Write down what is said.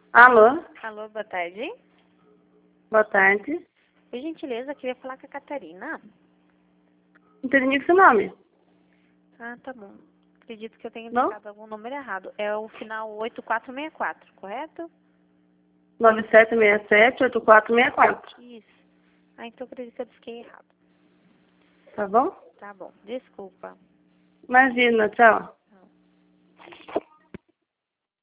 Alô, Alô, boa tarde. boa tarde. Por gentileza, eu queria falar com a Catarina. Não entendi seu nome. Ah, tá bom. Acredito que eu tenha Não? digitado algum número errado. É o final 8464, correto? 9767-8464. Isso. Ah, então eu acredito que eu disquei errado. Tá bom? Tá bom. Desculpa. Imagina, tchau.